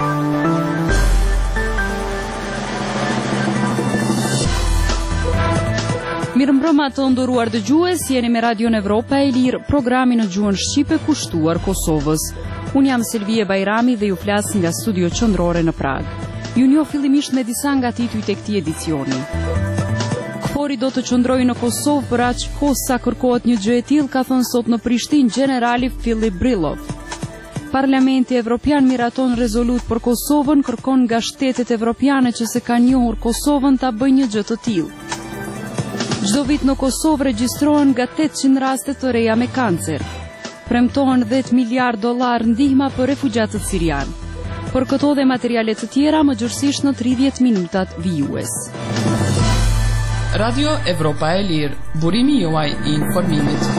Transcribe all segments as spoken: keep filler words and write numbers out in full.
Mirëmbrëma të nderuar dëgjues, jeni me Radion Evropa e Lirë, programi në gjuhën shqipe kushtuar Kosovës. Unë jam Selvie Bajrami dhe ju flas nga studio qendrore në Prag. Ju njoh fillimisht me disa nga titujt e këtij edicioni. Kfori do të qëndrojë në Kosovë për aq kohë sa kërkohet një gjë e tillë, ka thënë sot në Prishtinë generali Filip Brillov. Parlamenti Evropian miraton rezolut për Kosovën, kërkon nga shtetet evropiane që se kanë njohur Kosovën ta bëjnë një gjë të tillë. Çdo vit në Kosovë regjistrohen nga tetëqind raste të reja me kancer. Premtohen dhjetë miliardë dollar ndihma për refugjatët sirian. Për këto dhe materiale të tjera më gjërësisht në tridhjetë minutat vijues. Radio Evropa e Lirë, burimi juaj i informimit.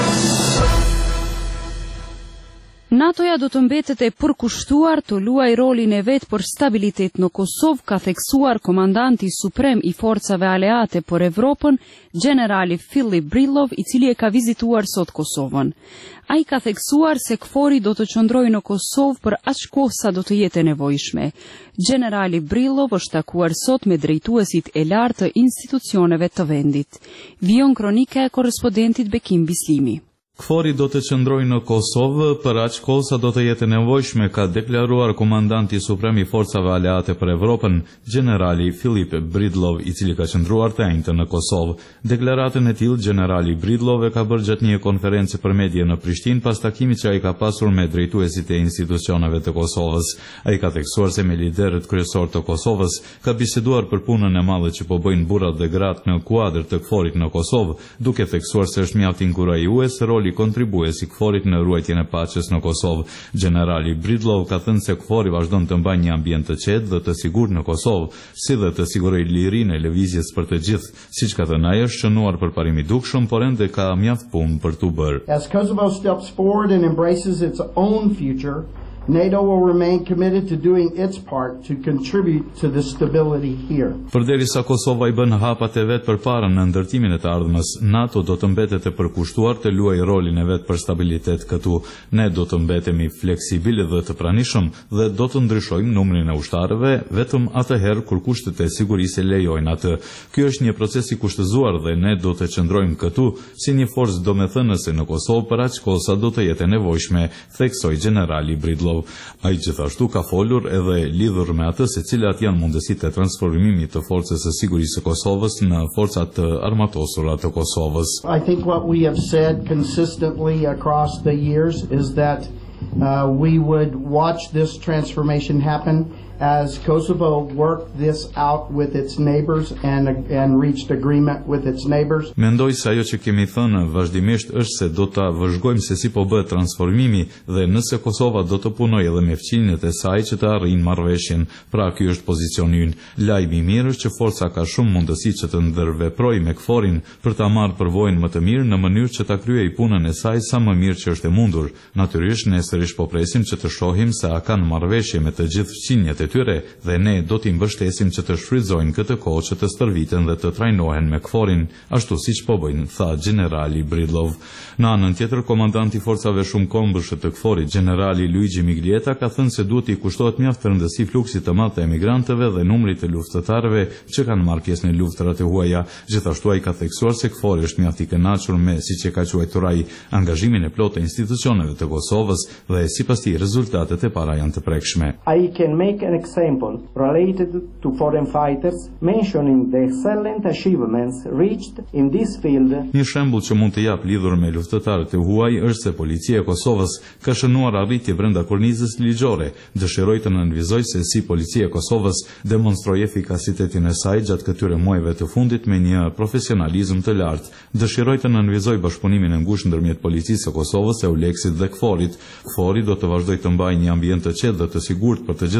NATO-ja do të mbetet e përkushtuar të luajë rolin e vet për stabilitet në Kosovë, ka theksuar komandanti suprem i forcave aleate për Evropën, generali Filip Brillov, i cili e ka vizituar sot Kosovën. Ai ka theksuar se KFOR-i do të qëndrojë në Kosovë për aq kohë sa do të jetë e nevojshme. Generali Brillov është takuar sot me drejtuesit e lartë të institucioneve të vendit. Vijon kronika e korrespondentit Bekim Bislimi. KFOR-i do të qëndrojë në Kosovë për aq kohë sa do të jetë nevojshme, ka deklaruar komandanti suprem i forcave aleate për Evropën, generali Filip Brillov, i cili ka qëndruar të enjtë në Kosovë. Deklaratën e tillë generali Brillov e ka bërë gjatë një konferencë për media në Prishtinë pas takimit që ai ka pasur me drejtuesit e institucioneve të Kosovës. Ai ka theksuar se me liderët kryesor të Kosovës ka biseduar për punën e madhe që po bëjnë burrat dhe gratë në kuadër të KFOR-it në Kosovë, duke theksuar se është mjaft inkurajues roli kontribues i KFOR-it në ruajtjen e paqes në Kosovë. Generali Brillov ka thënë se KFOR-i vazhdon të mbajë një ambient të qetë dhe të sigurt në Kosovë, si dhe të sigurojë lirinë e lëvizjes për të gjithë. Siç ka thënë ai, është shënuar për parim i dukshëm, por ende ka mjaft punë për t'u bërë. As Kosovo steps forward and embraces its own future, NATO will remain committed to doing its part to contribute to the stability here. Përderisa Kosova i bën hapat e vet përpara në ndërtimin e të ardhmës, NATO do të mbetet e përkushtuar të luajë rolin e vet për stabilitet këtu. Ne do të mbetemi fleksibil dhe të pranishëm dhe do të ndryshojmë numrin e ushtarëve vetëm atëherë kur kushtet e sigurisë lejojnë atë. Ky është një proces i kushtëzuar dhe ne do të qëndrojmë këtu si një forcë domethënëse në Kosovë për aq kohë sa do të jetë e nevojshme, theksoi generali Brillov. Ai gjithashtu ka folur edhe lidhur me atë se cilat janë mundësitë e transformimit të forcës së sigurisë së Kosovës në forcat të armatosura të Kosovës. I think what we have said consistently across the years is that uh, we would watch this transformation happen as Kosovo worked this out with its neighbors and and reached agreement with its neighbors. Mendoj se ajo që kemi thënë vazhdimisht është se do ta vëzhgojmë se si po bëhet transformimi dhe nëse Kosova do të punojë edhe me fqinjet e saj që të arrijnë marrëveshjen. Pra ky është pozicioni ynë. Lajmi i mirë është që forca ka shumë mundësi që të ndërveprojë me KFOR-in për ta marrë përvojën më të mirë në mënyrë që ta kryejë punën e saj sa më mirë që është e mundur. Natyrisht ne sërish po presim që të shohim se a kanë marrëveshje me të gjithë fqinjet e tyre dhe ne do t'i mbështesim që të shfrytëzojnë këtë kohë që të stërviten dhe të trajnohen me KFOR-in, ashtu siç po bëjnë, tha generali Brillov. Në anën tjetër, komandanti i forcave shumëkombëshe të KFOR-it, generali Luigi Miglieta, ka thënë se duhet i kushtohet mjaft rëndësi fluksit të madh të emigrantëve dhe numrit të luftëtarëve që kanë marrë pjesë në luftrat e huaja. Gjithashtu ai ka theksuar se KFOR-i është mjaft i kënaqur me, siç e ka quajtur ai, angazhimin e plotë të institucioneve të Kosovës dhe sipas tij rezultatet e para janë të prekshme. I can make an example related to foreign fighters, mentioning the excellent achievements reached in this field. Një shembull që mund të jap lidhur me luftëtarët e huaj është se policia e Kosovës ka shënuar arritje brenda kornizës ligjore. Dëshiroj të nënvizoj se si policia e Kosovës demonstroi efikasitetin e saj gjatë këtyre muajve të fundit me një profesionalizëm të lartë. Dëshiroj të nënvizoj bashkëpunimin e ngushtë ndërmjet policisë së Kosovës, EULEX-it dhe KFOR-it. KFOR-i do të vazhdojë të mbajë një ambient të qetë dhe të sigurt për të gjithë banorët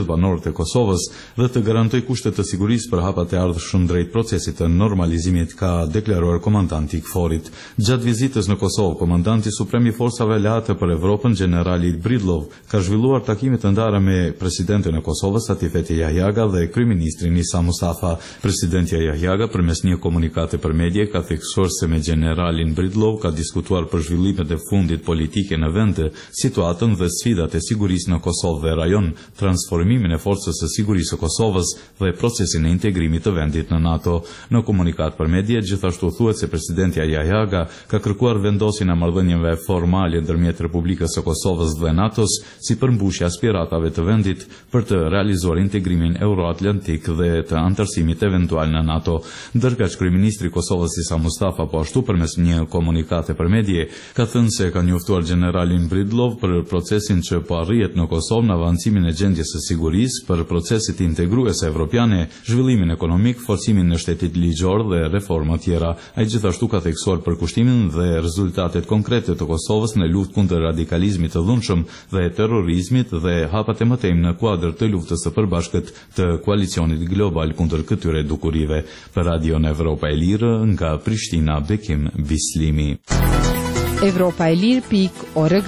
të Kosovës dhe të garantoj kushte të sigurisë për hapat e ardhshëm drejt procesit të normalizimit, ka deklaruar komandanti i KFOR-it. Gjatë vizitës në Kosovë, komandanti suprem i forcave aleate për Evropën, generali Bridlov, ka zhvilluar takime të ndara me presidentin e Kosovës Atifete Jahjaga dhe kryeministrin Isa Mustafa. Presidenti Jahjaga përmes një komunikate për media ka theksuar se me generalin Bridlov ka diskutuar për zhvillimet e fundit politike në vend, situatën dhe sfidat e sigurisë në Kosovë dhe rajon, transformimin e forcës së sigurisë së Kosovës dhe procesin e integrimit të vendit në NATO. Në komunikat për media, gjithashtu thuhet se presidenti Jahjaga ka kërkuar vendosjen e marrëdhënieve formale ndërmjet Republikës së Kosovës dhe NATO-s si përmbushje aspiratave të vendit për të realizuar integrimin euroatlantik dhe të antarësimit eventual në NATO. Ndërkaq kryeministri i Kosovës Isa Mustafa po ashtu përmes një komunikate për media ka thënë se ka njoftuar generalin Bridlov për procesin që po arrihet në Kosovë në avancimin e gjendjes së sigurisë, për proceset integruese evropiane, zhvillimin ekonomik, forcimin në shtetit ligjor dhe reforma tjera. Ai gjithashtu ka theksuar përkushtimin dhe rezultatet konkrete të Kosovës në luftë kundër radikalizmit të dhunshëm dhe terrorizmit dhe hapat e mëtejmë në kuadër të luftës së përbashkët të koalicionit global kundër këtyre dukurive. Për Radion Evropa e Lirë, nga Prishtina, Bekim Bislimi. Evropa e Lirë pikë org.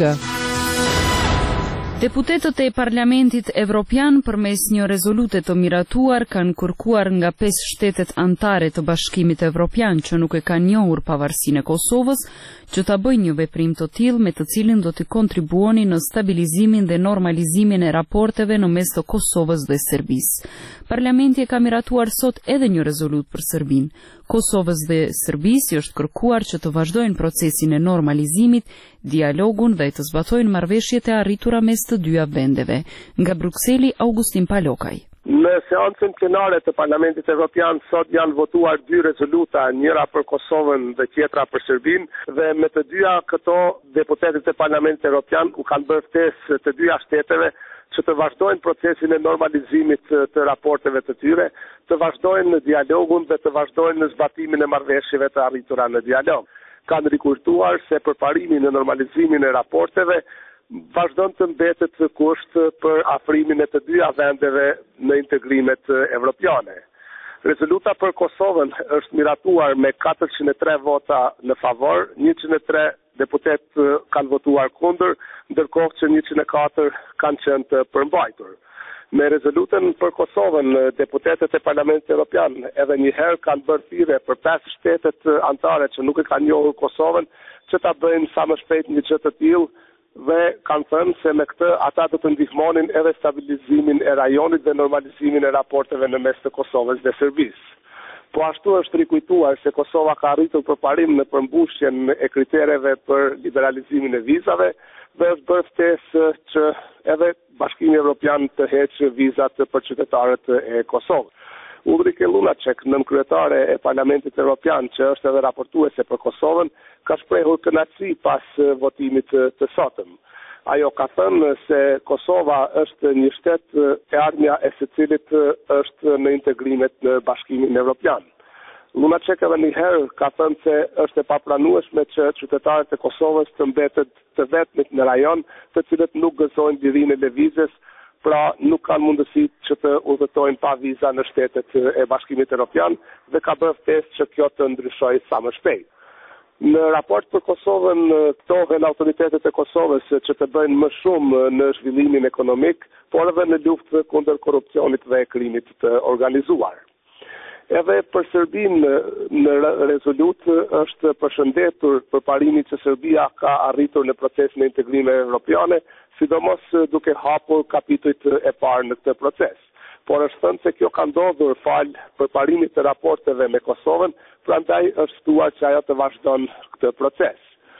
Deputetët e Parlamentit Evropian përmes një rezolute të miratuar kanë kërkuar nga pesë shtetet anëtare të Bashkimit Evropian që nuk e kanë njohur pavarësinë e Kosovës që ta bëjnë një veprim të tillë me të cilin do të kontribuoni në stabilizimin dhe normalizimin e raporteve në mes të Kosovës dhe Serbisë. Parlamenti e ka miratuar sot edhe një rezolut për Serbinë. Kosovës dhe Serbisë është kërkuar që të vazhdojnë procesin e normalizimit, dialogun dhe të zbatojnë marrëveshjet e arritura mes të dyja vendeve. Nga Brukseli, Augustin Palokaj. Në seancën plenare të Parlamentit Evropian sot janë votuar dy rezoluta, njëra për Kosovën dhe tjetra për Serbinë, dhe me të dyja këto deputetët e Parlamentit Evropian u kanë bërë ftesë të dyja shteteve që të vazhdojnë procesin e normalizimit të raporteve të tyre, të vazhdojnë në dialogun dhe të vazhdojnë në zbatimin e marrëveshjeve të arritura në dialog. Kanë rikurtuar se përparimi në normalizimin e raporteve vazhdon të mbetet kusht për afrimin e të dyja vendeve në integrimet evropiane. Rezoluta për Kosovën është miratuar me katërqind e tre vota në favor, njëqind e tre deputet kanë votuar kundër, ndërkohë që njëqind e katër kanë qenë të përmbajtur. Me rezolutën për Kosovën, deputetet e Parlamentit Evropian edhe një herë kanë bërë thirrje për pesë shtetet anëtare që nuk e kanë njohur Kosovën që ta bëjnë sa më shpejt një gjë të tillë dhe kanë thënë se me këtë ata do të ndihmonin edhe stabilizimin e rajonit dhe normalizimin e raporteve në mes të Kosovës dhe Serbisë. Po ashtu është rikujtuar se Kosova ka arritur përparim në përmbushjen e kritereve për liberalizimin e vizave dhe është bërë ftesë që edhe Bashkimi Evropian të heqë vizat për qytetarët e Kosovës. Ulrike Lunacek, nënkryetare e Parlamentit Evropian, që është edhe raportuese për Kosovën, ka shprehur kënaqësi pas votimit të sotëm. Ajo ka thënë se Kosova është një shtet e ardhmja e së cilit është në integrimet në Bashkimin Evropian. Lunacek edhe një herë ka thënë se është e papranueshme që qytetarët e Kosovës të mbetet të vetmit në rajon, të cilët nuk gëzojnë lirinë e lëvizjes, pra nuk kanë mundësi që të udhëtojnë pa viza në shtetet e Bashkimit Evropian dhe ka bërë ftesë që kjo të ndryshojë sa më shpejt. Në raport për Kosovën, këtohen autoritetet e Kosovës që të bëjnë më shumë në zhvillimin ekonomik, por edhe në luftë kundër korrupsionit dhe krimit të organizuar. Edhe për Serbinë në rezolut është përshëndetur përparimi që Serbia ka arritur në procesin e integrimeve evropiane, sidomos duke hapur kapitujt e parë në këtë proces. Por është thënë se kjo ka ndodhur fal përparimit të raporteve me Kosovën, prandaj është thuar që ajo të vazhdon këtë proces.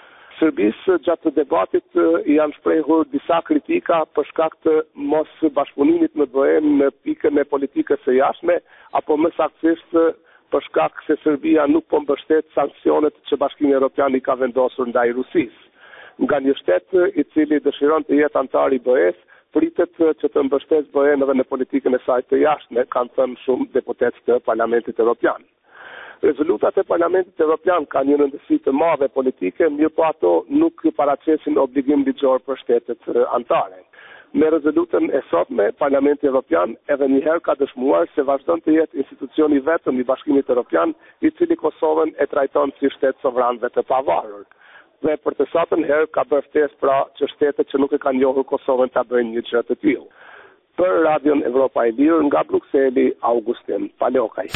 Serbisë gjatë debatit janë shprehur disa kritika për shkak të mos bashkëpunimit në B E në pikën e politikës së jashtme, apo më saktësisht për shkak se Serbia nuk po mbështet sanksionet që Bashkimi Evropian i ka vendosur ndaj Rusisë. Nga një shtet i cili dëshiron të jetë antar i B E-s, pritet që të mbështetë B E-n edhe në politikën e saj të jashtme, kanë thënë shumë deputetë të Parlamentit Evropian. Rezolutat e Parlamentit Evropian kanë një rëndësi të madhe politike, mirë po ato nuk paraqesin obligim ligjor për shtetet anëtare. Me rezolutën e sotme, Parlamenti Evropian edhe njëherë ka dëshmuar se vazhdon të jetë institucioni vetëm i Bashkimit Evropian, i cili Kosovën e trajton si shtet sovran dhe të pavarur. Dhe për të satën herë ka bërë ftesë pra që shtetet që nuk e kanë njohur Kosovën ta bëjnë një gjë të tillë. Për Radion Evropa e Lirë nga Brukseli, Augustin Palokaj.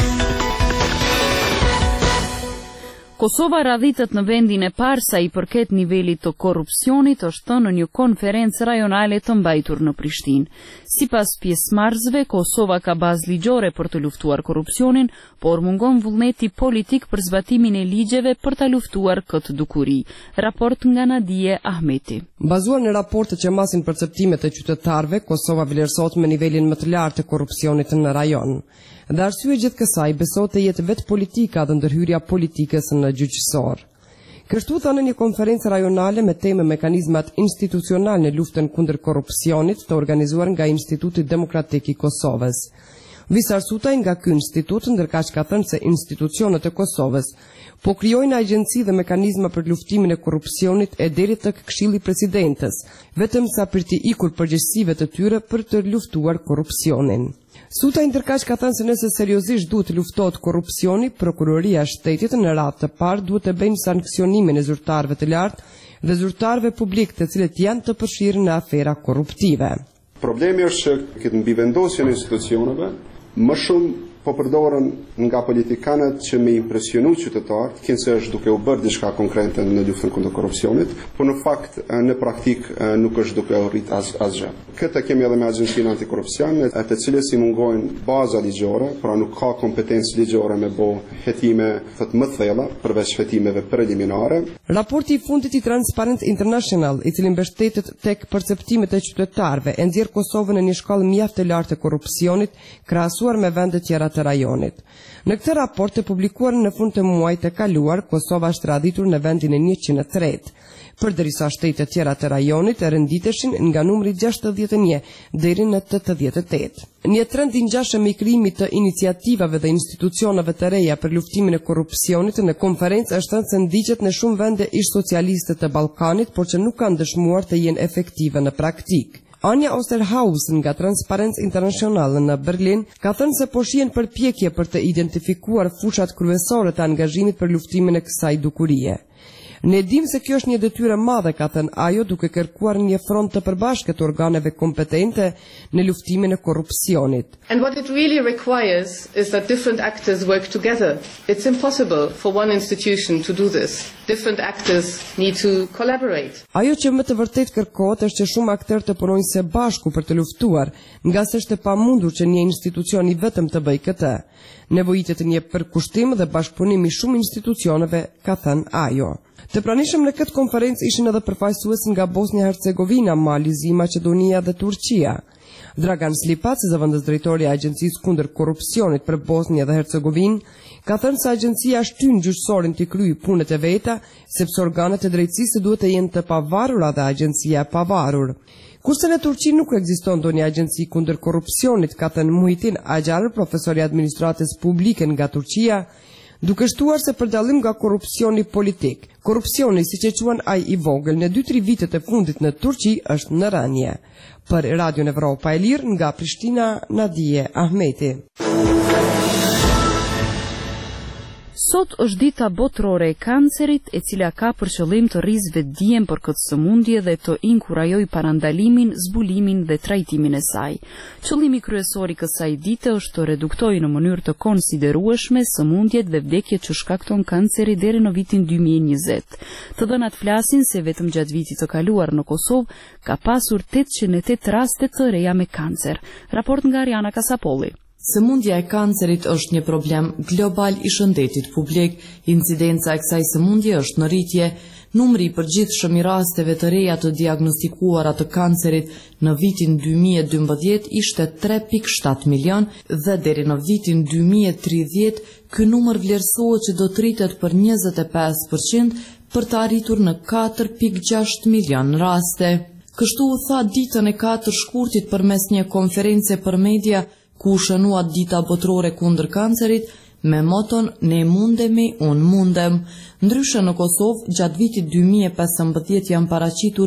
Kosova radhitet në vendin e parë sa i përket nivelit të korrupsionit, është thënë në një konferencë rajonale të mbajtur në Prishtinë. Sipas pjesëmarrësve, Kosova ka bazë ligjore për të luftuar korrupsionin, por mungon vullneti politik për zbatimin e ligjeve për ta luftuar këtë dukuri. Raport nga Nadije Ahmeti. Bazuar në raportet që masin perceptimet e qytetarëve, Kosova vlerësohet me nivelin më të lartë të korrupsionit në rajon. Dhe arsye gjithë kësaj besohet të jetë vetë politika dhe ndërhyrja politikës në gjyqësor. Kështu thënë një konferencë rajonale me temë mekanizmat institucional në luftën kundër korrupsionit të organizuar nga Instituti Demokratik i Kosovës. Visar Sutaj nga ky institut, ndërkaq ka thënë se institucionet e Kosovës po krijojnë agjenci dhe mekanizma për luftimin e korrupsionit e deri tek Këshilli Presidentes, vetëm sa për të ikur përgjegjësive të tyre për të luftuar korrupsionin. Sutaj ndërkaq ka thënë se nëse seriozisht duhet të luftohet korrupsioni, prokuroria e shtetit në radhë të parë duhet të bëjnë sankcionimin e zyrtarëve të lartë dhe zyrtarëve publik të cilët janë të përfshirë në afera korruptive. Problemi është që këtë mbivendosjen e institucioneve më shumë po përdoren nga politikanët që me impresionu qytetarët, kinse është duke u bërë diçka konkrete në luftën kundër korrupsionit, por në fakt në praktik nuk është duke u rrit as asgjë. Këtë kemi edhe me Agjencinë Antikorrupsion, të cilës i mungojnë baza ligjore, pra nuk ka kompetencë ligjore me bo hetime të më thella përveç hetimeve preliminare. Raporti i fundit i Transparency International, i cili mbështetet tek perceptimet e qytetarëve, e nxjerr Kosovën në një shkallë mjaft të lartë të korrupsionit, krahasuar me vende tjera të rajonit. Në këtë raport të publikuar në fund të muajit të kaluar, Kosova është radhitur në vendin e njëqind e tretë, përderisa shtetet tjera të rajonit e renditeshin nga numri gjashtëdhjetë e një deri në tetëdhjetë e tetë. Një trend i ngjashëm i krijimit të iniciativave dhe institucioneve të reja për luftimin e korrupsionit në konferencë është thënë se ndiqet në shumë vende ish socialiste të Ballkanit, por që nuk kanë dëshmuar të jenë efektive në praktikë. Anja Osterhaus nga Transparency International në Berlin ka thënë se po shihen përpjekje për të identifikuar fushat kryesore të angazhimit për luftimin e kësaj dukurie. Ne dim se kjo është një detyrë e madhe, ka thënë ajo, duke kërkuar një front të përbashkët të organeve kompetente në luftimin e korrupsionit. And what it really requires is that different actors work together. It's impossible for one institution to do this. Different actors need to collaborate. Ajo që më të vërtet kërkohet është që shumë aktorë të punojnë së bashku për të luftuar, nga se është e pamundur që një institucion i vetëm të bëjë këtë. Nevojitet një përkushtim dhe bashkëpunim i shumë institucioneve, ka thënë ajo. Të pranishëm në këtë konferencë ishin edhe përfaqësues nga Bosnia-Hercegovina, Mali, Maqedonia dhe Turqia. Dragan Slipac, zëvendës drejtori i Agjencisë kundër korrupsionit për Bosnjë dhe Hercegovinë, ka thënë se agjencia shtyn gjyqësorin të kryejë punët e veta, sepse organet e drejtësisë duhet të jenë të pavarura dhe agjencia e pavarur. Kurse në Turqi nuk ekziston ndonjë agjenci kundër korrupsionit, ka thënë Muhitin Ajar, profesor i administratës publike nga Turqia, duke shtuar se për dallim nga korrupsioni politik, korrupsioni, siç e quan ai i vogël, në dy tre vitet e fundit në Turqi është në rënje. Për Radion Evropa e Lirë nga Prishtina, Nadije Ahmeti. Sot është dita botërore e kancerit, e cila ka për qëllim të rrizë vetdijen për këtë sëmundje dhe të inkurajojë parandalimin, zbulimin dhe trajtimin e saj. Qëllimi kryesor i kësaj dite është të reduktojë në mënyrë të konsiderueshme sëmundjet dhe vdekjet që shkakton kanceri deri në vitin dy mijë e njëzet. Të dhënat flasin se vetëm gjatë vitit të kaluar në Kosovë ka pasur tetëqind e tetë raste të reja me kancer. Raport nga Ariana Kasapolli. Sëmundja e kancerit është një problem global i shëndetit publik. Incidenca e kësaj sëmundje është në rritje. Numri i përgjithshëm i rasteve të reja të diagnostikuara të kancerit në vitin dy mijë e dymbëdhjetë ishte tre pikë shtatë milion dhe deri në vitin dy mijë e tridhjetë ky numër vlerësohet që do të rritet për njëzet e pesë përqind për të arritur në katër pikë gjashtë milion raste. Kështu u tha ditën e katër shkurtit përmes një konference për media, ku shënuat dita botërore kundër kancerit me moton ne mundemi, unë mundem. Ndryshe në Kosovë, gjatë vitit dy mijë e pesëmbëdhjetë janë paraqitur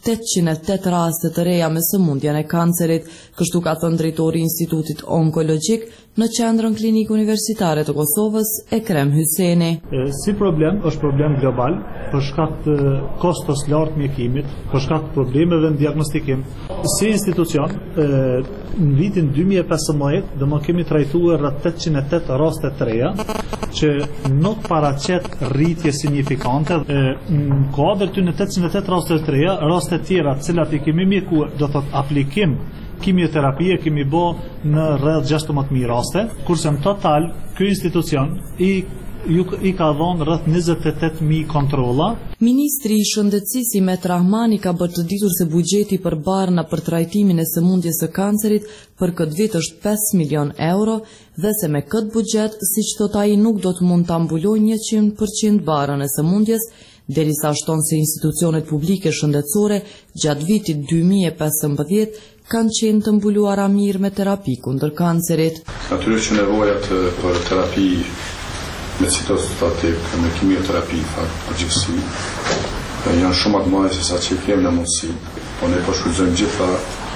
tetëqind e tetë raste të reja me sëmundjen e kancerit, kështu ka thënë drejtori i Institutit Onkologjik në Qendrën Klinike Universitare të Kosovës, Ekrem Hyseni. Si problem është problem global, për shkak të kostos lartë mjekimit, për shkak të problemeve në diagnostikim. Si institucion, në vitin dy mijë e pesëmbëdhjetë, do më kemi trajtuar rreth tetëqind e tetë raste të reja, që nuk paraqet rritje signifikante. Në kuadër të në tetëqind e tetë raste të reja, raste tjera të cilat i kemi mjekuar, do thot aplikim kimioterapie kemi bë në rreth gjashtëmbëdhjetë mijë raste, kurse në total ky institucion i ju i ka dhënë rreth njëzet e tetë mijë kontrolla. Ministri i Shëndetësisë Imet Rahmani ka bërë të ditur se buxheti për barna për trajtimin e sëmundjes së kancerit për këtë vit është pesë milion euro dhe se me këtë buxhet, siç thot ai, nuk do të mund ta mbulojë njëqind përqind barën e sëmundjes, derisa shton se institucionet publike shëndetësore gjatë vitit dy mijë e pesëmbëdhjetë kanë qenë të mbuluara mirë me terapi kundër kancerit. Natyrisht që nevojat për terapi me citostatik, me kimioterapi, përgjithësi, janë shumë të mëdha se sa që kemi në mundësi. Po ne po shfrytëzojmë gjitha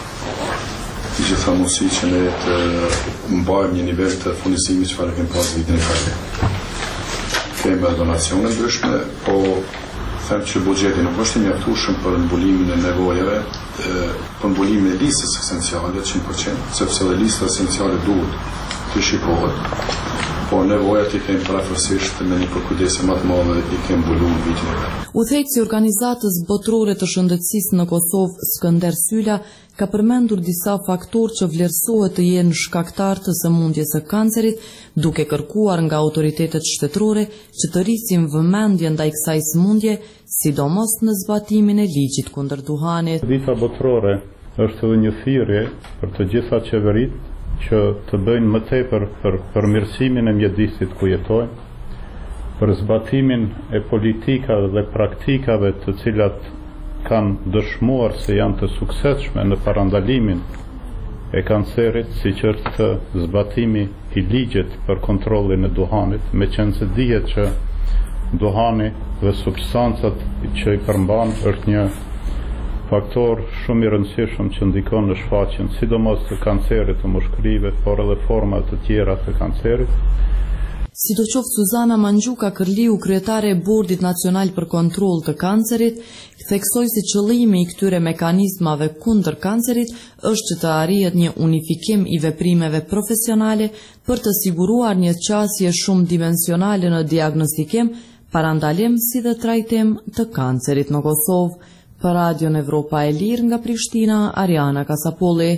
gjitha mundësi që ne të mbajmë një nivel të furnizimit çfarë kemi pas vitin e kaluar. Kemi donacione ndryshme, po them që buxheti nuk është i mjaftueshëm për mbulimin e nevojave, për mbulimin e listës esenciale njëqind përqind, sepse dhe lista esenciale duhet të shikohet. Po nevojat i kemi parafërsisht me një përkujdesje më të madhe i kemi mbuluar në vitin e kaluar. Udhëheqësi i organizatës botërore të shëndetësisë në Kosovë, Skënder Syla, ka përmendur disa faktorë që vlerësohet të jenë shkaktar të sëmundjes së kancerit, duke kërkuar nga autoritetet shtetërore që të rrisin vëmendje ndaj kësaj sëmundje, sidomos në zbatimin e ligjit kundër duhanit. Dita botërore është edhe një thirrje për të gjitha qeveritë që të bëjnë më tepër për përmirësimin e mjedisit ku jetojnë, për zbatimin e politikave dhe praktikave të cilat kanë dëshmuar se janë të suksesshme në parandalimin e kancerit, siç është zbatimi i ligjit për kontrollin e duhanit, meqense dihet që duhani dhe substancat që i përmban është një faktor shumë i rëndësishëm që ndikon në shfaqjen sidomos të kancerit të mushkërive, por edhe forma të tjera të kancerit. Sidoqoftë, Suzana Mangjuka Kërliu, kryetare e Bordit Nacional për Kontroll të Kancerit, theksoi se qëllimi i këtyre mekanizmave kundër kancerit është që të arrihet një unifikim i veprimeve profesionale për të siguruar një qasje shumë dimensionale në diagnostikim, parandalim si dhe trajtim të kancerit në Kosovë. Për Radion Evropa e Lirë nga Prishtina, Ariana Kasapolli.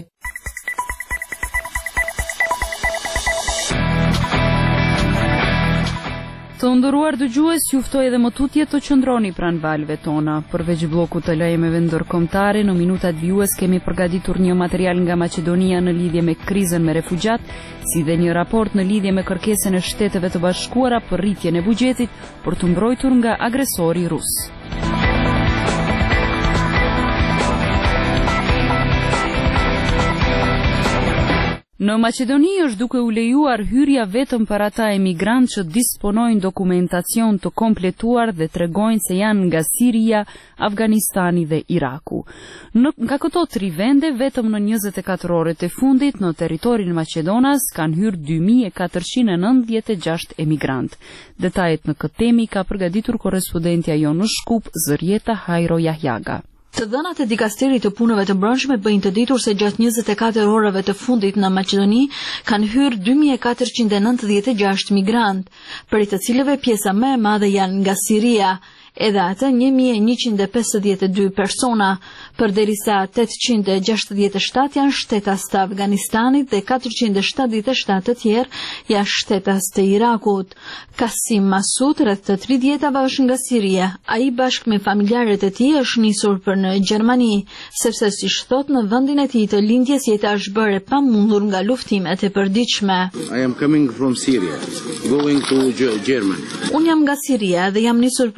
Të nderuar dëgjues, ju ftoj edhe më tutje të qëndroni pranë valve tona. Përveç bllokut të lajmeve ndërkombëtare, në minutat vjues kemi përgatitur një material nga Maqedonia në lidhje me krizën me refugjat, si dhe një raport në lidhje me kërkesën e Shteteve të Bashkuara për rritjen e buxhetit për të mbrojtur nga agresori rus. Në Maqedoni është duke u lejuar hyrja vetëm për ata emigrantë që disponojnë dokumentacion të kompletuar dhe tregojnë se janë nga Siria, Afganistani dhe Iraku. Në, nga këto tri vende, vetëm në njëzet e katër orët e fundit në territorin Maqedonas kanë hyrë dy mijë e katërqind e nëntëdhjetë e gjashtë emigrantë. Detajet në këtë temi ka përgatitur korrespondentja jonë në Shkup, Zërieta Hajro Jahjaga. Të dhënat e dikasterit të punëve të brendshme bëjnë të ditur se gjatë njëzet e katër orëve të fundit në Maqedoni kanë hyrë dy mijë e katërqind e nëntëdhjetë e gjashtë migrantë, prej të cilëve pjesa më e madhe janë nga Siria, edhe atë një mijë e njëqind e pesëdhjetë e dy persona, përderisa tetëqind e gjashtëdhjetë e shtatë janë shtetas të Afganistanit dhe katërqind e shtatëdhjetë e shtatë të tjerë janë shtetas të Irakut. Kasim Masud, rreth të tridhjetave, është nga Siria. Ai bashkë me familjarët e tij është nisur për në Gjermani, sepse siç thot në vendin e tij të lindjes jeta është bërë e pamundur nga luftimet e përditshme. I am coming from Syria, going to Germany. Unë jam nga Siria dhe jam nisur për të shkuar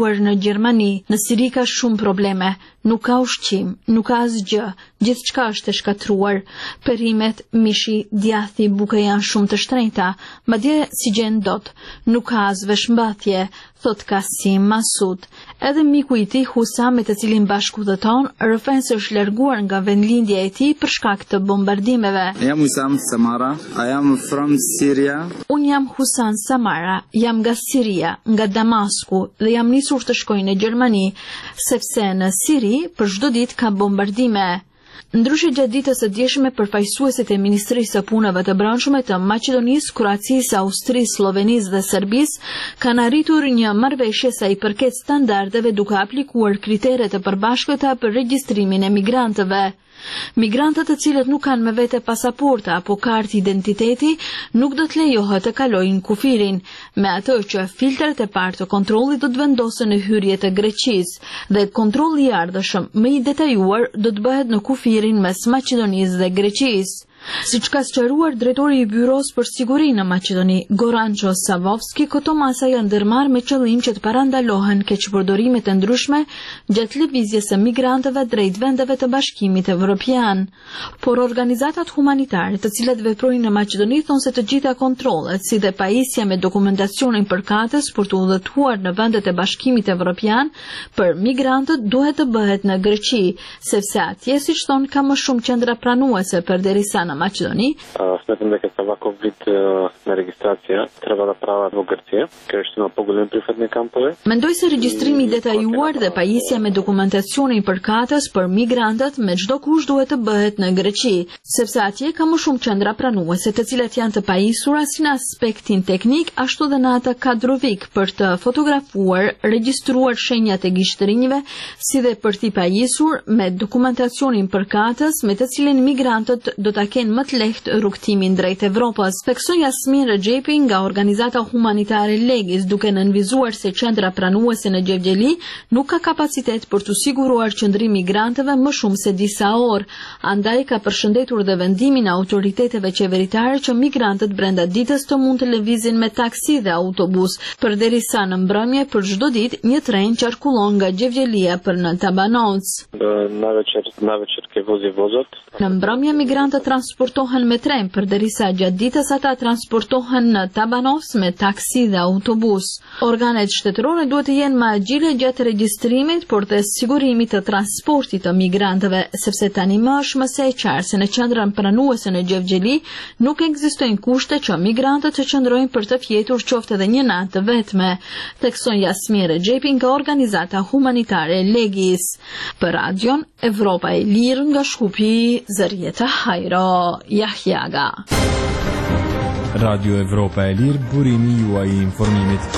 aplikuar në Gjermani. Në Siri ka shumë probleme, nuk ka ushqim, nuk ka asgjë, gjithçka është e shkatruar. Perimet, mishi, djathi, buka janë shumë të shtrenjta, madje si gjen dot, nuk ka as veshmbathje, thot Kasim Masud. Edhe miku i tij Husam, me të cilin bashkëudhëton, rrëfen se është larguar nga vendlindja e tij për shkak të bombardimeve. Jam Husam Samara, I am from Syria. Un jam Husan Samara, jam nga Siria, nga Damasku dhe jam nisur të shkoj në Gjermani, sepse në Siri për çdo ditë ka bombardime. Ndryshe gjatë ditës së djeshme, përfaqësuesit e Ministrisë së Punëve të Brendshme të Maqedonisë, Kroacisë, Austrisë, Slovenisë dhe Serbisë kanë arritur një marrëveshje sa i përket standardeve duke aplikuar kritere të përbashkëta për regjistrimin e migrantëve. Migrantët të cilët nuk kanë me vete pasaporta apo kartë identiteti nuk do të lejohet të kalojnë kufirin, me atë që filtrat e parë të kontrollit do të vendosen në hyrje të Greqisë dhe kontrolli i ardhshëm më i detajuar do të bëhet në kufirin mes Maqedonisë dhe Greqisë. Siç ka sqaruar drejtori i Byros për Siguri në Maqedoni, Goranço Savovski, këto masa janë ndërmarrë me qëllim që të parandalohen keqpërdorimet e ndryshme gjatë lëvizjes së migrantëve drejt vendeve të Bashkimit Evropian. Por organizatat humanitare, të cilat veprojnë në Maqedoni, thonë se të gjitha kontrollet, si dhe pajisja me dokumentacionin përkatës për të udhëtuar në vendet e Bashkimit Evropian për migrantët duhet të bëhet në Greqi, sepse atje, siç thonë, ka më shumë qendra pranuese përderisa në Maqedoni. Smatram дека sa ваков вид на регистрация трябва да правят во Гърция, където ще има по-големи прихватни кампове. Mendoj se regjistrimi detajuar dhe pajisja me dokumentacionin përkatës për migrantët me çdo kush duhet të bëhet në Greqi, sepse atje ka më shumë qendra pranuese, të cilat janë të pajisura si në aspektin teknik, ashtu dhe në atë kadrovik për të fotografuar, regjistruar shenjat e gishtërinjve, si dhe për t'i pajisur me dokumentacionin përkatës me të cilin migrantët do ta kenë më të lehtë rrugtimin drejt Evropës. Thekson Jasmin Rexhepi nga organizata humanitare Legis, duke nënvizuar se qendra pranuese në Gjevgjeli nuk ka kapacitet për të siguruar qëndrim migrantëve më shumë se disa orë. Andaj ka përshëndetur dhe vendimin e autoriteteve qeveritare që migrantët brenda ditës të mund të lëvizin me taksi dhe autobus, përderisa në mbrëmje për çdo ditë një tren qarkullon nga Gjevgjelia për në Tabanoc. Në mbrëmje migrantët transportohen me tren, përderisa gjatë ditës ata transportohen në Tabanos me taksi dhe autobus. Organet shtetërore duhet të jenë më agjile gjatë regjistrimit, por dhe sigurimit të transportit të migrantëve, sepse tani më është më së qartë se në qendrën pranuese në Gjevgjeli nuk ekzistojnë kushte që migrantët të qëndrojnë për të fjetur qoftë edhe një natë të vetme, thekson Jasmin Rexhepi nga organizata humanitare Legis. Për radion Evropa e Lirë nga Shkupi, Zërieta Hajro, Jahjaga. Radio Evropa e Lirë, burimi juaj i informimit.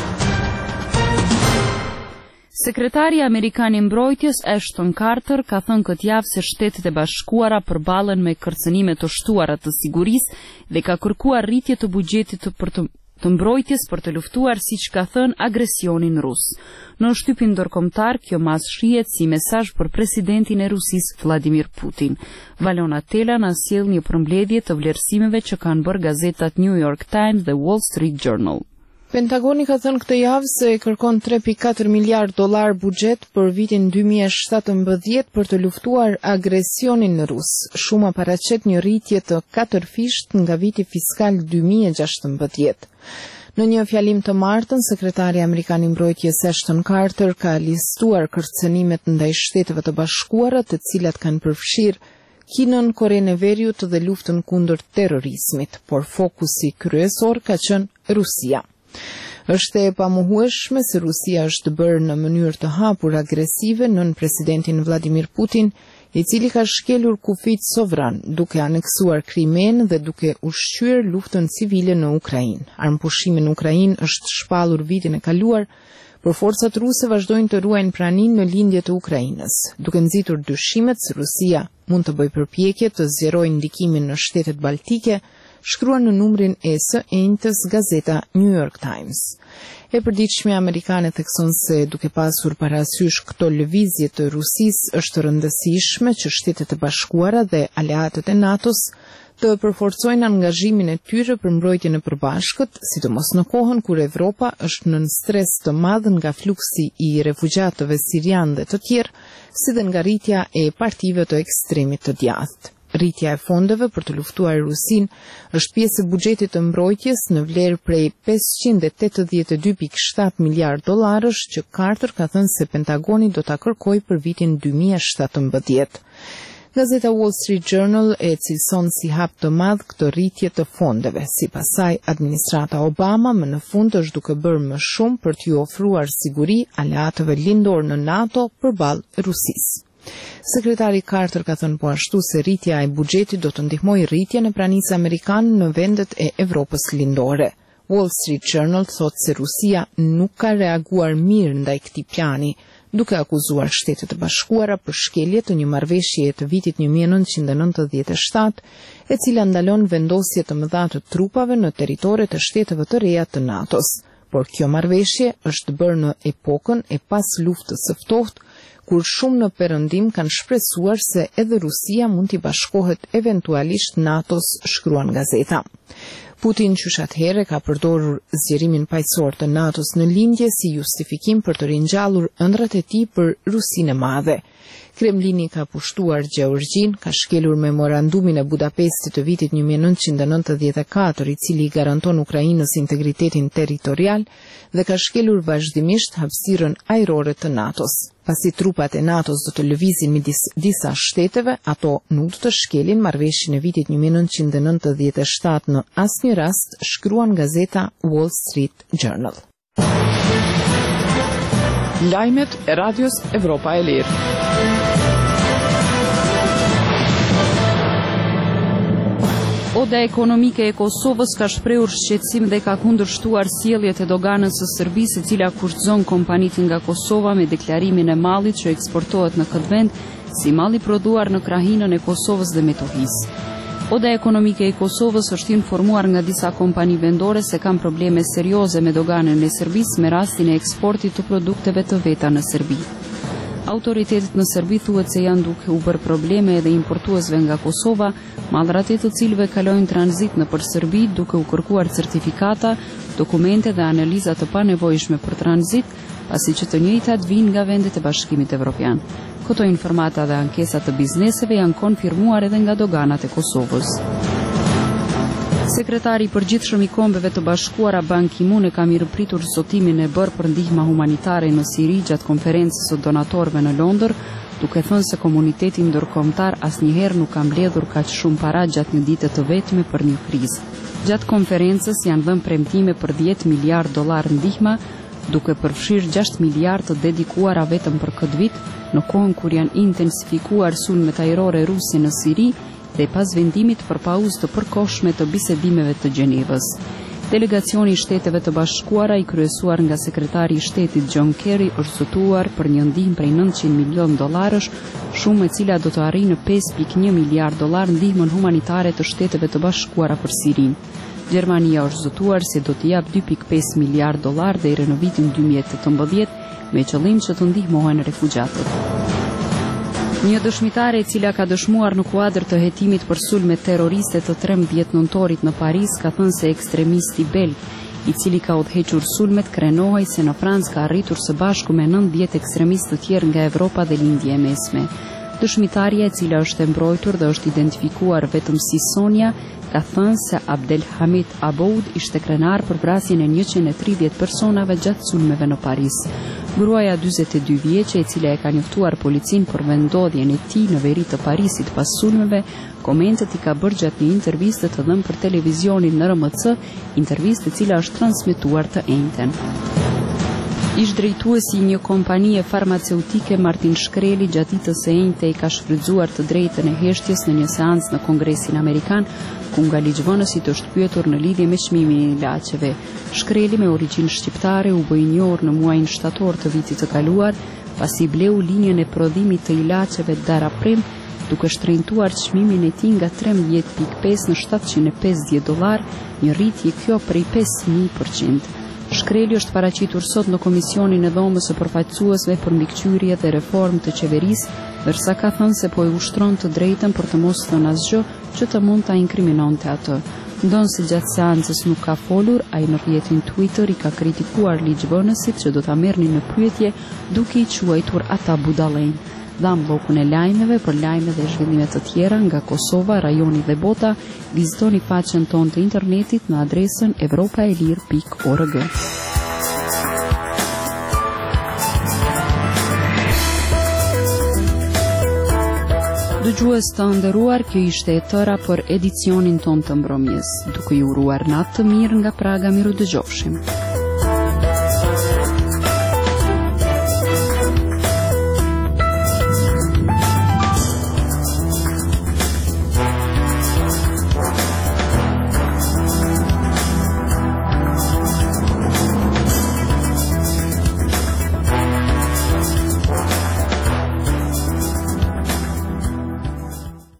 Sekretari Amerikan i Mbrojtjes Ashton Carter ka thënë këtë javë se Shtetet e Bashkuara përballen me kërcënime të shtuara të sigurisë dhe ka kërkuar rritje të buxhetit për të të mbrojtjes për të luftuar, siç ka thënë, agresionin rus. Në shtypin ndërkombëtar, kjo mas shihet si mesazh për presidentin e Rusisë Vladimir Putin. Valona Tela na sjell një përmbledhje të vlerësimeve që kanë bërë gazetat New York Times dhe Wall Street Journal. Pentagoni ka thënë këtë javë se kërkon tre pikë katër miliard dollar buxhet për vitin dy mijë e shtatëmbëdhjetë për të luftuar agresionin rus. Shuma paraqet një rritje të katërfisht nga viti fiskal dy mijë e gjashtëmbëdhjetë. Në një fjalim të martën, sekretari amerikan i mbrojtjes Ashton Carter ka listuar kërcënimet ndaj Shteteve të Bashkuara, të cilat kanë përfshirë Kinën, Korenë e Veriut dhe luftën kundër terrorizmit, por fokusi kryesor ka qenë Rusia. Është e pamohueshme se Rusia është bërë në mënyrë të hapur agresive nën presidentin Vladimir Putin, i cili ka shkelur kufit sovran, duke aneksuar Krimen dhe duke ushqyer luftën civile në Ukrainë. Armëpushimi në Ukrainë është shpallur vitin e kaluar, por forcat ruse vazhdojnë të ruajnë praninë në lindje të Ukrainës, duke nxitur dyshimet se Rusia mund të bëjë përpjekje të zgjerojë ndikimin në shtetet baltike, shkruar në numrin e së enjtës gazeta New York Times. E përditshme amerikane thekson se duke pasur parasysh këto lëvizje të Rusisë, është rëndësishme që Shtetet e Bashkuara dhe aleatët e NATO-s të përforcojnë angazhimin e tyre për mbrojtjen e përbashkët, sidomos në kohën kur Evropa është nën stres të madh nga fluksi i refugjatëve sirian dhe të tjerë, si dhe nga rritja e partive të ekstremit të djathtë. Rritja e fondeve për të luftuar Rusin është pjesë e buxhetit të mbrojtjes në vlerë prej pesëqind e tetëdhjetë e dy pikë shtatë miliard dollarësh që Carter ka thënë se Pentagoni do ta kërkojë për vitin dy mijë e shtatëmbëdhjetë. Gazeta Wall Street Journal e cilëson si hap të madh këtë rritje të fondeve. Sipas saj, administrata Obama më në fund është duke bërë më shumë për t'ju ofruar siguri aleatëve lindor në NATO përballë Rusisë. Sekretari Carter ka thënë po ashtu se rritja e buxhetit do të ndihmojë rritjen e pranisë amerikane në vendet e Evropës lindore. Wall Street Journal thotë se Rusia nuk ka reaguar mirë ndaj këtij plani, duke akuzuar Shtetet e Bashkuara për shkelje të një marrëveshjeje të vitit një mijë e nëntëqind e nëntëdhjetë e shtatë, e cila ndalon vendosje të mëdha të trupave në territoret e shteteve të reja të NATO-s. Por kjo marrëveshje është bërë në epokën e pas luftës së ftohtë, kur shumë në perëndim kanë shpresuar se edhe Rusia mund t'i bashkohet eventualisht NATO-s, shkruan gazeta. Putin qysh atëherë ka përdorur zgjerimin paqësor të NATO-s në lindje si justifikim për të ringjallur ëndrat e tij për Rusinë e Madhe. Kremlini ka pushtuar Gjeorgjin, ka shkelur memorandumin e Budapestit të vitit një mijë e nëntëqind e nëntëdhjetë e katër, i cili i garanton Ukrainës integritetin territorial, dhe ka shkelur vazhdimisht hapësirën ajrore të NATO-s. Pasi trupat e NATO-s do të lëvizin midis disa shteteve, ato nuk do të shkelin marrëveshjen e vitit një mijë e nëntëqind e nëntëdhjetë e shtatë në asnjë rast, shkruan gazeta Wall Street Journal. Lajmet e Radios Evropa e Lirë. Oda ekonomike e Kosovës ka shprehur shqetësim dhe ka kundërshtuar sjelljet e doganës së Serbisë, e cila kurthzon kompanitë nga Kosova me deklarimin e mallit që eksportohet në këtë vend si mall i prodhuar në krahinën e Kosovës dhe Metohisë. Oda ekonomike e Kosovës është informuar nga disa kompani vendore se kanë probleme serioze me doganën e Serbisë me rastin e eksportit të produkteve të veta në Serbi. Autoritetet në Serbi thuhet se janë duke u bërë probleme edhe importuesve nga Kosova, mallrat e të cilëve kalojnë tranzit në për Serbi duke u kërkuar certifikata, dokumente dhe analiza të panevojshme për tranzit, pasi që të njëjtat vijnë nga vendet e Bashkimit Evropian. Këto informata dhe ankesat të bizneseve janë konfirmuar edhe nga doganat e Kosovës. Sekretari i përgjithshëm i Kombeve të Bashkuara Ban Ki-moon e ka mirëpritur zotimin e bërë për ndihma humanitare në Siri gjatë konferencës së donatorëve në Londër, duke thënë se komuniteti ndërkombëtar asnjëherë nuk ka mbledhur kaq shumë para gjatë një dite të vetme për një krizë. Gjatë konferencës janë dhënë premtime për dhjetë miliard dollar ndihma, duke përfshirë gjashtë miliard të dedikuara vetëm për këtë vit, në kohën kur janë intensifikuar sulmet ajrore ruse në Siri dhe pas vendimit për pauzë të përkohshme të bisedimeve të Gjenevës. Delegacioni i Shteteve të Bashkuara, i kryesuar nga sekretari i Shtetit John Kerry, është zotuar për një ndihmë prej nëntëqind milion dollarësh, shumë e cila do të arrijë në pesë pikë një miliard dollar ndihmën humanitare të Shteteve të Bashkuara për Sirinë. Gjermania është zotuar se do t'i jap dy pikë pesë miliard dollar deri në vitin dy mijë e tetëmbëdhjetë me qëllim që të ndihmohen refugjatët. Një dëshmitare e cila ka dëshmuar në kuadër të hetimit për sulme terroriste të trembëdhjetë nëntorit në Paris ka thënë se ekstremisti belg, i cili ka udhëhequr sulmet, krenohej se në Francë ka arritur së bashku me nëntëdhjetë ekstremistë të tjerë nga Evropa dhe Lindja e Mesme. Dëshmitarja, e cila është e mbrojtur dhe është identifikuar vetëm si Sonja, ka thënë se Abdelhamid Aboud ishte krenar për vrasjen e njëqind e tridhjetë personave gjatë sulmeve në Paris. Gruaja dyzet e dy vjeçe, e cila e ka njoftuar policinë për vendodhjen e tij në veri të Parisit pas sulmeve, komentet i ka bërë gjatë një interviste të dhënë për televizionin në R M C, intervistë e cila është transmetuar të njëjtën. Ish drejtuesi i një kompanie farmaceutike, Martin Shkreli, gjatë ditës së njëjtë i ka shfrytzuar të drejtën e heshtjes në një seancë në Kongresin Amerikan, ku nga ligjvënësit është pyetur në lidhje me çmimin e ilaçeve. Shkreli, me origjinë shqiptare, u bë i njohur në muajin shtator të vitit të kaluar, pasi bleu linjën e prodhimit të ilaçeve Daraprim, duke shtrenjtuar çmimin e tij nga trembëdhjetë pikë pesë në shtatëqind e pesëdhjetë dollar, një rritje kjo prej pesë mijë përqind. Shkreli është paraqitur sot në komisionin e dhomës së përfaqësuesve për mbikëqyrje dhe reformë të qeverisë, ndërsa ka thënë se po e ushtron të drejtën për të mos thënë asgjë që të mund ta inkrimimonte atë. Ndonë se gjatë seancës nuk ka folur, ai në rrjetin Twitter i ka kritikuar ligjvënësit që do ta merrnin në pyetje duke i quajtur ata budallënj. Dham bllokun e lajmeve për lajme dhe zhvillime të tjera nga Kosova, rajoni dhe bota. Vizitoni faqen tonë të internetit në adresën evropaelir pikë org. Dëgjues të nderuar, kjo ishte e tëra për edicionin ton të mbrëmjes. Duke ju uruar natë të mirë nga Praga, miru dëgjofshim.